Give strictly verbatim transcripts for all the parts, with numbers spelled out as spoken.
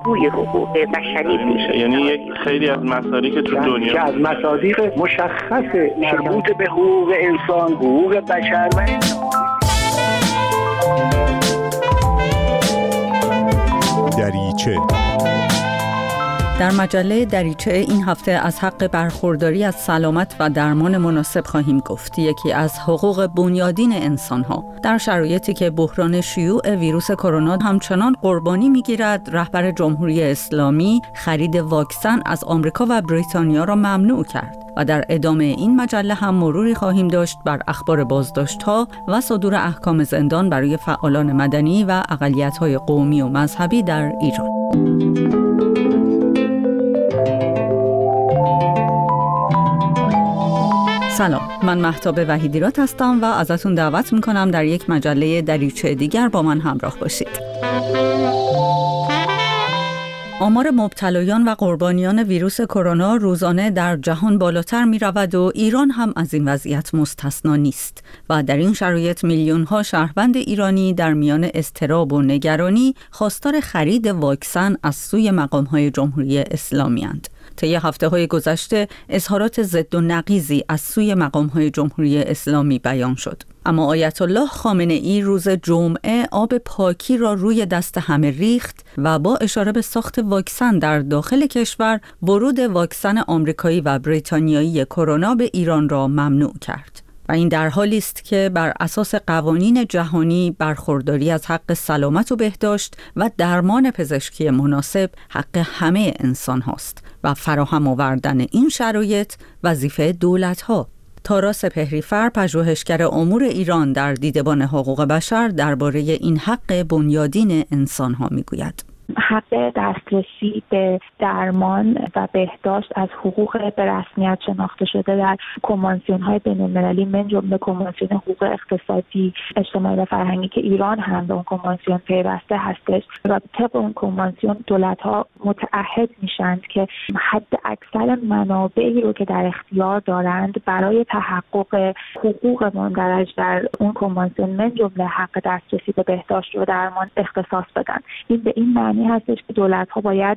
بازگوی حقوق بشری میشه. یعنی یک خیلی از مصادیق تو دنیا که از مصادیق مشخص مربوط به حقوق انسان، حقوق بشر و دریچه. در مجله دریچه این هفته از حق برخورداری از سلامت و درمان مناسب خواهیم گفت، یکی از حقوق بنیادین انسان‌ها. در شرایطی که بحران شیوع ویروس کرونا همچنان قربانی می‌گیرد، رهبر جمهوری اسلامی خرید واکسن از آمریکا و بریتانیا را ممنوع کرد و در ادامه این مجله هم مروری خواهیم داشت بر اخبار بازداشت‌ها و صدور احکام زندان برای فعالان مدنی و اقلیت‌های قومی و مذهبی در ایران. سلام، من مهتاب وحیدیرات هستم و ازتون دعوت میکنم در یک مجله دریچه دیگر با من همراه باشید. آمار مبتلایان و قربانیان ویروس کرونا روزانه در جهان بالاتر می رود و ایران هم از این وضعیت مستثنا نیست و در این شرایط میلیون ها شهروند ایرانی در میان اضطراب و نگرانی خواستار خرید واکسن از سوی مقام های جمهوری اسلامی اند. طی هفته‌های گذشته اظهارات ضد و نقیضی از سوی مقام‌های جمهوری اسلامی بیان شد. اما آیت الله خامنه‌ای روز جمعه آب پاکی را روی دست همه ریخت و با اشاره به ساخت واکسن در داخل کشور، ورود واکسن آمریکایی و بریتانیایی کرونا به ایران را ممنوع کرد. و این در حالی است که بر اساس قوانین جهانی برخورداری از حق سلامت و بهداشت و درمان پزشکی مناسب حق همه انسان هاست و فراهم آوردن این شرایط وظیفه دولت ها. تارا سپهری‌فر، پژوهشگر امور ایران در دیدبان حقوق بشر، درباره این حق بنیادین انسان ها میگوید. حق دسترسی به درمان و بهداشت از حقوق به رسمیت شناخته شده در کنوانسیون‌های بین‌المللی من جمله کنوانسیون حقوق اقتصادی، اجتماعی و فرهنگی که ایران هم به اون کنوانسیون پیوسته هستش و طبق اون کنوانسیون دولت‌ها متعهد میشند که حد اکثر منابعی رو که در اختیار دارند برای تحقق حقوق مندرج در اون کنوانسیون من جمله حق دسترسی به بهداشت و درمان اختصاص بدن. این به این معنی هستش که دولت‌ها باید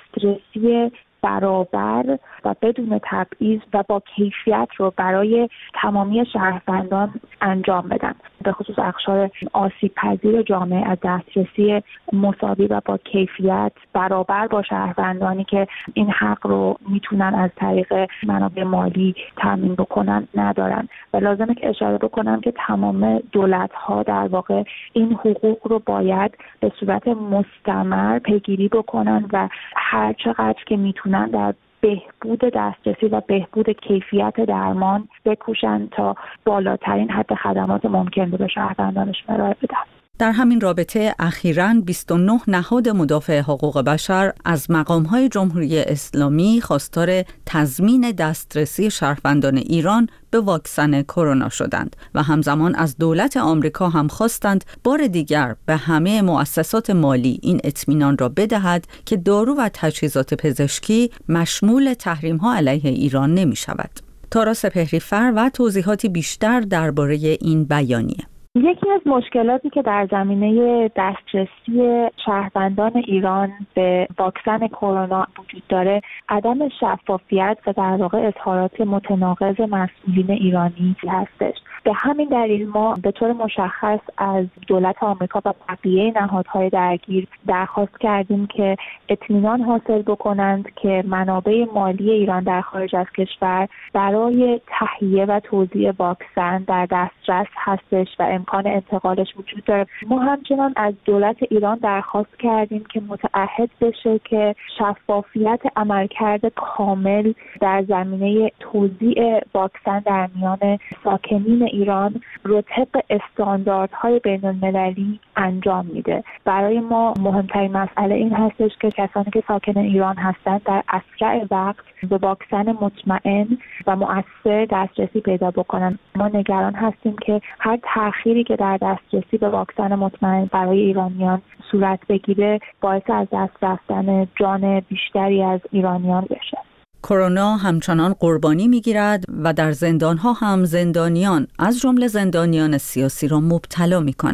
دسترسی برابر و بدون تبعیض و با کیفیت رو برای تمامی شهروندان انجام بدن، به خصوص اقشار آسیب پذیر جامعه از دسترسی مساوی و با کیفیت برابر با شهروندانی که این حق رو میتونن از طریق منابع مالی تامین بکنن ندارن. و لازمه که اشاره بکنم که تمام دولت‌ها در واقع این حقوق رو باید به صورت مستمر پیگیری بکنن و هر چقدر که میتونن در بهبود دسترسی و بهبود کیفیت درمان بکوشن تا بالاترین حد خدمات ممکن رو به شهروندانشون ارائه بدن. در همین رابطه اخیراً بیست و نه نهاد مدافع حقوق بشر از مقام‌های جمهوری اسلامی خواستار تضمین دسترسی شهروندان ایران به واکسن کرونا شدند و همزمان از دولت آمریکا هم خواستند بار دیگر به همه مؤسسات مالی این اطمینان را بدهد که دارو و تجهیزات پزشکی مشمول تحریم‌ها علیه ایران نمی‌شود. تارا سپهری‌فر و توضیحاتی بیشتر درباره این بیانیه. یکی از مشکلاتی که در زمینه دسترسی شهروندان ایران به واکسن کرونا وجود داره عدم شفافیت و در واقع اظهارات متناقض مسئولین ایرانی هستش. به همین دلیل ما به طور مشخص از دولت آمریکا و بقیه نهادهای درگیر درخواست کردیم که اطمینان حاصل بکنند که منابع مالی ایران در خارج از کشور برای تهیه و توزیع واکسن در دسترس هستش و امکان انتقالش وجود داره. ما همچنان از دولت ایران درخواست کردیم که متعهد بشه که شفافیت عملکرد کامل در زمینه توزیع واکسن در میان ساکنین ایران رو طبق استانداردهای بین المللی انجام میده. برای ما مهمترین مسئله این هستش که کسانی که ساکن ایران هستند در اسرع وقت به واکسن مطمئن و مؤثر دسترسی پیدا بکنن. ما نگران هستیم که هر تأخیری که در دسترسی به واکسن مطمئن برای ایرانیان صورت بگیره باعث از دست رفتن جان بیشتری از ایرانیان بشه. کرونا همچنان قربانی میگیرد و در زندانها هم زندانیان از جمله زندانیان سیاسی را مبتلا می کند.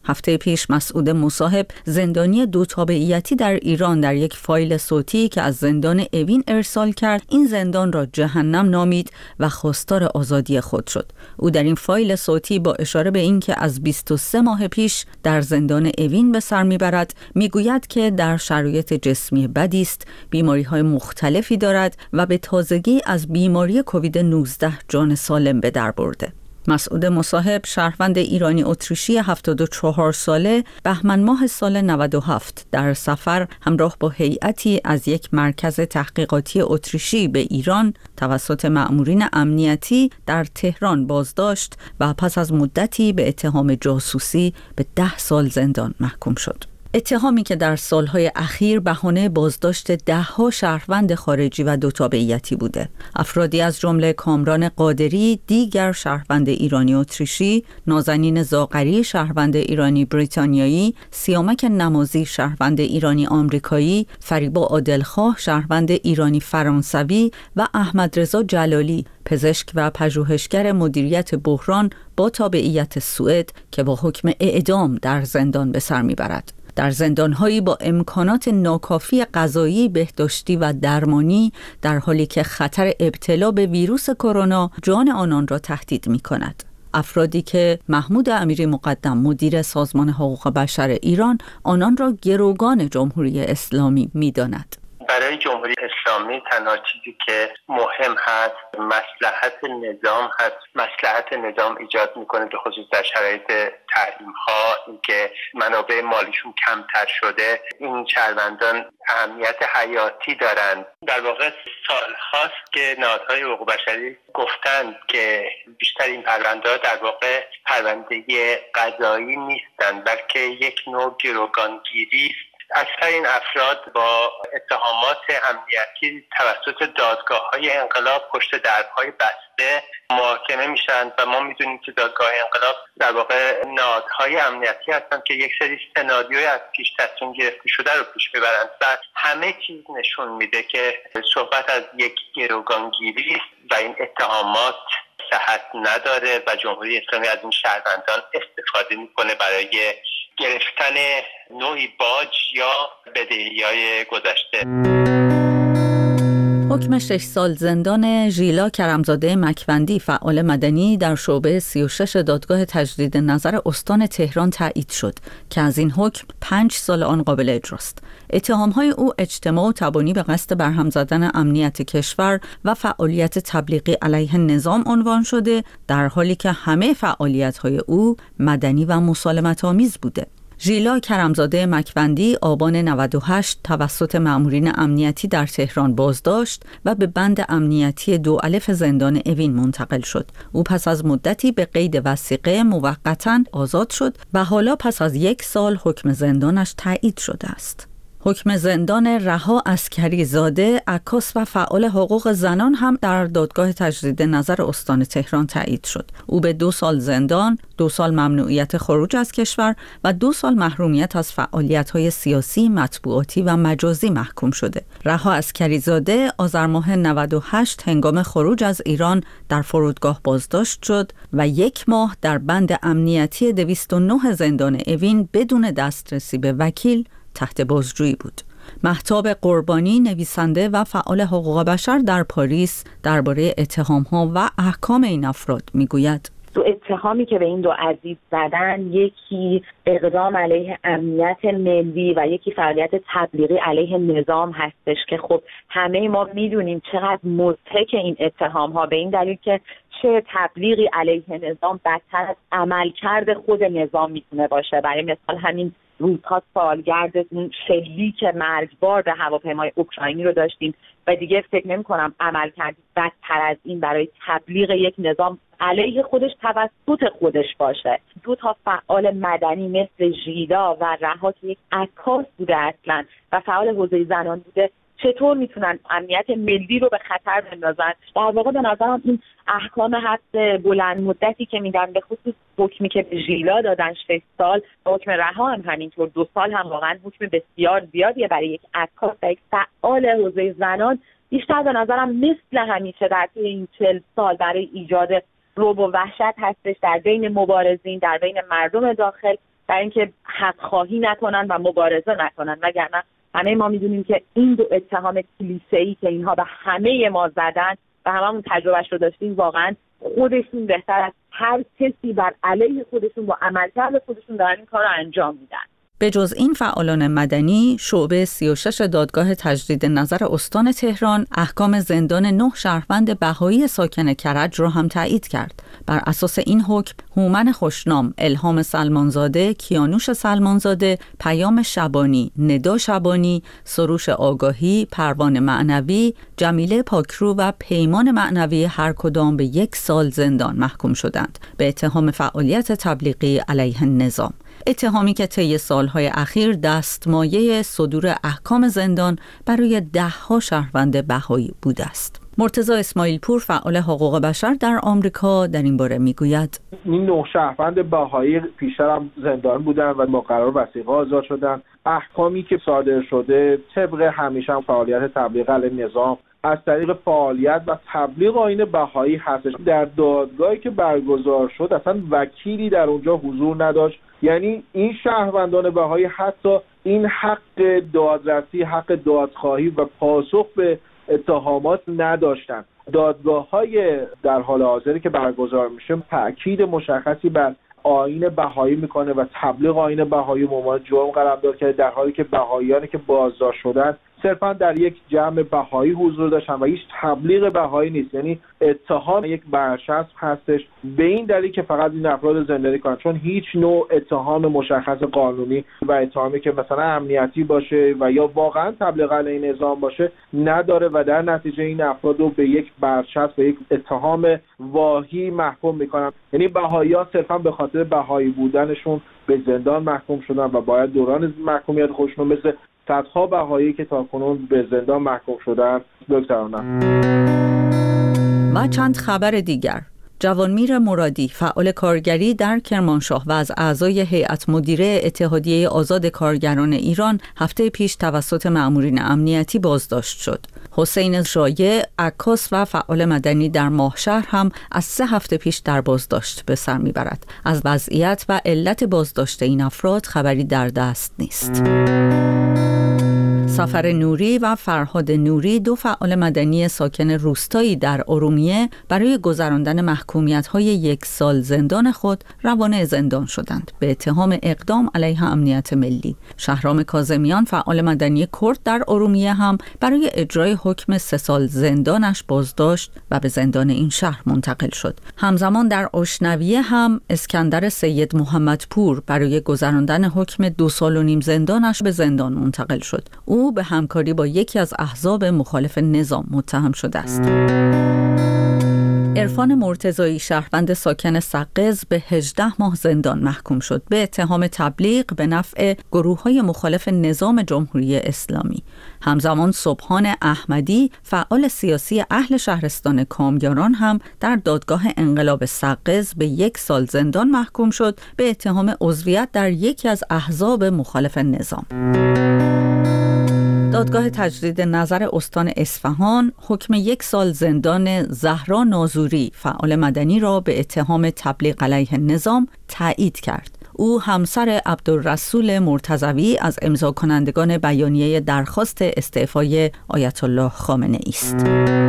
هفته پیش مسعود مصاحب، زندانی دو تابعیتی در ایران، در یک فایل صوتی که از زندان اوین ارسال کرد، این زندان را جهنم نامید و خواستار آزادی خود شد. او در این فایل صوتی با اشاره به اینکه از بیست و سه ماه پیش در زندان اوین به سر میبرد، میگوید که در شرایط جسمی بدی است، بیماری‌های مختلفی دارد و به تازگی از بیماری کووید نوزده جان سالم به در برده. مسعود مصاحب، شهروند ایرانی اتریشی هفتاد و چهار ساله، بهمن ماه سال نود و هفت در سفر همراه با هیئتی از یک مرکز تحقیقاتی اتریشی به ایران توسط مأمورین امنیتی در تهران بازداشت و پس از مدتی به اتهام جاسوسی به ده سال زندان محکوم شد. اتهامی که در سالهای اخیر بهانه بازداشت ده‌ها شهروند خارجی و دو تابعیتی بوده. افرادی از جمله کامران قادری، دیگر شهروند ایرانی اتریشی، نازنین زاغری شهروند ایرانی بریتانیایی، سیامک نمازی شهروند ایرانی آمریکایی، فریبا عادلخواه شهروند ایرانی فرانسوی و احمد رضا جلالی پزشک و پژوهشگر مدیریت بحران با تابعیت سوئد که با حکم اعدام در زندان به سر میبرد. در زندان‌هایی با امکانات ناکافی غذایی، بهداشتی و درمانی، در حالی که خطر ابتلا به ویروس کرونا جان آنان را تهدید می‌کند. افرادی که محمود امیری مقدم، مدیر سازمان حقوق بشر ایران، آنان را گروگان جمهوری اسلامی می‌داند. برای جمهوری اسلامی تنها چیزی که مهم هست مصلحت نظام هست. مصلحت نظام ایجاد میکنه به خصوص در شرایط تحریم ها، اینکه منابع مالیشون کمتر شده. این شهروندان اهمیت حیاتی دارند. در واقع سال هاست که نهادهای حقوق بشری گفتند که بیشتر این پرونده ها در واقع پرونده قضایی نیستند، بلکه یک نوع گروگانگیری است. اکثر این افراد با اتهامات امنیتی توسط دادگاه‌های انقلاب پشت درهای بسته محاکمه میشن و ما میدونیم که دادگاه انقلاب در واقع نهادهای امنیتی هستن که یک سری سناریوی از پیش تصمیم گرفته شده رو پیش میبرند و همه چیز نشون میده که صحبت از یک گروگانگیری و این اتهامات صحت نداره و جمهوری اسلامی از این شهروندان استفاده میکنه برای گرفتن نوعی باج یا بدهی‌های گذشته. حکم شش سال زندان ژیلا کرمزاده مکوندی، فعال مدنی، در شعبه سی و شش دادگاه تجدید نظر استان تهران تایید شد که از این حکم پنج سال آن قابل اجراست. اتهام‌های او اجتماع و تبانی به قصد برهم زدن امنیت کشور و فعالیت تبلیغی علیه نظام عنوان شده، در حالی که همه فعالیت‌های او مدنی و مسالمت‌آمیز بوده. ژیلا کرمزاده مکوندی آبان نود و هشت توسط مأمورین امنیتی در تهران بازداشت و به بند امنیتی دو الف زندان اوین منتقل شد. او پس از مدتی به قید وثیقه موقتاً آزاد شد و حالا پس از یک سال حکم زندانش تایید شده است. حکم زندان رها عسکری زاده، عکاس و فعال حقوق زنان هم در دادگاه تجدید نظر استان تهران تایید شد. او به دو سال زندان، دو سال ممنوعیت خروج از کشور و دو سال محرومیت از فعالیت‌های سیاسی، مطبوعاتی و مجازی محکوم شده. رها عسکری زاده آذر ماه نود و هشت هنگام خروج از ایران در فرودگاه بازداشت شد و یک ماه در بند امنیتی دویست و نه زندان اوین بدون دسترسی به وکیل تحت بازجویی بود. مهتاب قربانی، نویسنده و فعال حقوق بشر در پاریس، درباره اتهام‌ها و احکام این افراد میگوید: دو اتهامی که به این دو عزیز زدن، یکی اقدام علیه امنیت ملی و یکی فعالیت تبلیغی علیه نظام هستش که خب همه ما میدونیم چقدر مضحک این اتهام ها، به این دلیل که چه تبلیغی علیه نظام بدتر از عملکرد خود نظام میتونه باشه. برای مثال همین روزها سالگرد اون شلیک مرگبار به هواپیمای اوکراینی رو داشتیم و دیگه فکر نمی کنم عملکرد بدتر از این برای تبلیغ یک نظام علیه خودش توسط خودش باشه. دو تا فعال مدنی مثل ژیلا و رها که یک عکاس بوده اصلا و فعال حوزه زنان بوده، چطور میتونن امنیت ملی رو به خطر بندازن؟ در واقع به نظرم این احکام حبس بلند مدتی که میدن، به خصوص حکمی که به ژیلا دادن شش سال، حکم رها هم همینطور دو سال، هم واقعا حکم بسیار زیادیه برای یک عکاس و یک فعال حوزه زنان. بیشتر به نظرم مثل همیشه در طی این چهل سال برای ایجاد رعب و وحشت هستش در بین مبارزین، در بین مردم داخل برای اینکه حق خواهی نکنن و مبارزه نکنن. وگرنه همه ما میدونیم که این دو اتهام کلیسه‌ای که اینها به همه ما زدن و هممون تجربهش رو داشتیم، واقعا خودشون بهتر از هر کسی بر علیه خودشون با عملکرد خودشون دارن این کار رو انجام میدن. به جز این فعالان مدنی، شعبه سی و شش دادگاه تجدید نظر استان تهران احکام زندان نه شهروند بهایی ساکن کرج را هم تایید کرد. بر اساس این حکم، هومن خوشنام، الهام سلمانزاده، کیانوش سلمانزاده، پیام شبانی، ندا شبانی، سروش آگاهی، پروان معنوی، جمیله پاکرو و پیمان معنوی هر کدام به یک سال زندان محکوم شدند به اتهام فعالیت تبلیغی علیه النظام. اتهامی که طی سالهای اخیر دستمایه صدور احکام زندان برای ده‌ها شهروند بهایی بوده است. مرتضی اسماعیل پور، فعال حقوق بشر در آمریکا، در این باره میگوید: این نه شهروند بهایی پیشتر هم زندان بودن و با قرار وثیقه آزاد شدن. احکامی که صادر شده طبق همیشه هم فعالیت تبلیغ علیه نظام از طریق فعالیت و تبلیغ آیین بهایی هستش. در دادگاهی که برگزار شد اصلا وکیلی در اونجا حضور نداشت. یعنی این شهروندان بهایی حتی این حق دادرسی، حق دادخواهی و پاسخ به اتهامات نداشتند. دادگاه‌های در حال حاضری که برگزار میشه تأکید مشخصی بر آیین بهایی میکنه و تبلیغ آیین بهایی عنوان جرم قلمداد کرده، در حالی که بهاییانی که بازداشت شدن صرفا در یک جمع بهایی حضور داشتن و هیچ تبلیغ بهایی نیست. یعنی اتهام یک برچسب هستش به این دلیل که فقط این افراد زندانی کنن، چون هیچ نوع اتهام مشخص قانونی و اتهامی که مثلا امنیتی باشه و یا واقعا تبلیغ علیه نظام باشه نداره و در نتیجه این افراد رو به یک برچسب، به یک اتهام واهی محکوم میکنن. یعنی بهایی‌ها صرفا به خاطر بهایی بودنشون به زندان محکوم شدن و باید دوران محکومیت خودشون مثل صدها بهایی که تاکنون به زندان محکوم شدن بگذرانند. و چند خبر دیگر. جوانمیر مرادی، فعال کارگری در کرمانشاه و از اعضای هیئت مدیره اتحادیه آزاد کارگران ایران، هفته پیش توسط مأمورین امنیتی بازداشت شد. حسین ژایع، عکاس و فعال مدنی در ماهشهر هم از سه هفته پیش در بازداشت به سر میبرد. از وضعیت و علت بازداشت این افراد خبری در دست نیست. سفر نوری و فرهاد نوری، دو فعال مدنی ساکن روستایی در ارومیه، برای گذراندن محکومیت‌های یک سال زندان خود روانه زندان شدند به اتهام اقدام علیه امنیت ملی. شهرام کاظمیان، فعال مدنی کرد در ارومیه، هم برای اجرای حکم سه سال زندانش بازداشت و به زندان این شهر منتقل شد. همزمان در اشنویه هم اسکندر سید محمدپور برای گذراندن حکم دو سال و نیم زندانش به زندان منتقل شد. او به همکاری با یکی از احزاب مخالف نظام متهم شده است. عرفان مرتضایی، شهروند ساکن سقز، به هجده ماه زندان محکوم شد به اتهام تبلیغ به نفع گروه‌های مخالف نظام جمهوری اسلامی. همزمان سبحان احمدی، فعال سیاسی اهل شهرستان کامیاران، هم در دادگاه انقلاب سقز به یک سال زندان محکوم شد به اتهام عضویت در یکی از احزاب مخالف نظام. دادگاه تجدید نظر استان اصفهان حکم یک سال زندان زهرا نازوری، فعال مدنی، را به اتهام تبلیغ علیه نظام تایید کرد. او همسر عبدالرسول مرتضوی از امضا کنندگان بیانیه درخواست استعفای آیت الله خامنه ای است.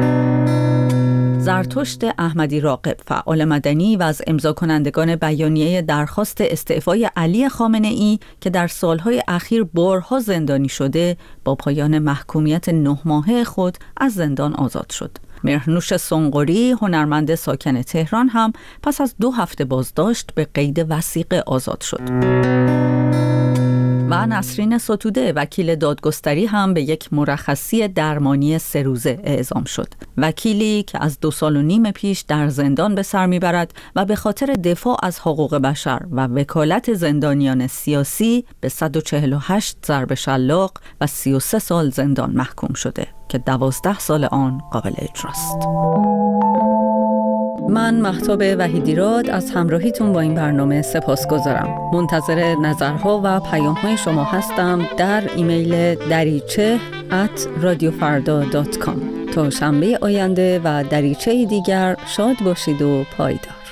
زرتشت احمدی راغب، فعال مدنی و از امضا کنندگان بیانیه درخواست استعفای علی خامنه ای که در سالهای اخیر بارها زندانی شده، با پایان محکومیت نه ماهه خود از زندان آزاد شد. مهرنوش سنقری، هنرمند ساکن تهران، هم پس از دو هفته بازداشت به قید وثیقه آزاد شد. و نسرین ستوده، وکیل دادگستری، هم به یک مرخصی درمانی سه روزه اعزام شد. وکیلی که از دو سال و نیم پیش در زندان به سر میبرد و به خاطر دفاع از حقوق بشر و وکالت زندانیان سیاسی به صد و چهل و هشت ضرب شلاق و سی و سه سال زندان محکوم شده که دوازده سال آن قابل اجراست. من مهتاب وحیدیراد از همراهیتون با این برنامه سپاسگزارم. منتظر نظرها و پیام‌های شما هستم در ایمیل دریچه ات رادیو فردا دات کام. تا شنبه آینده و دریچه دیگر، شاد باشید و پایدار.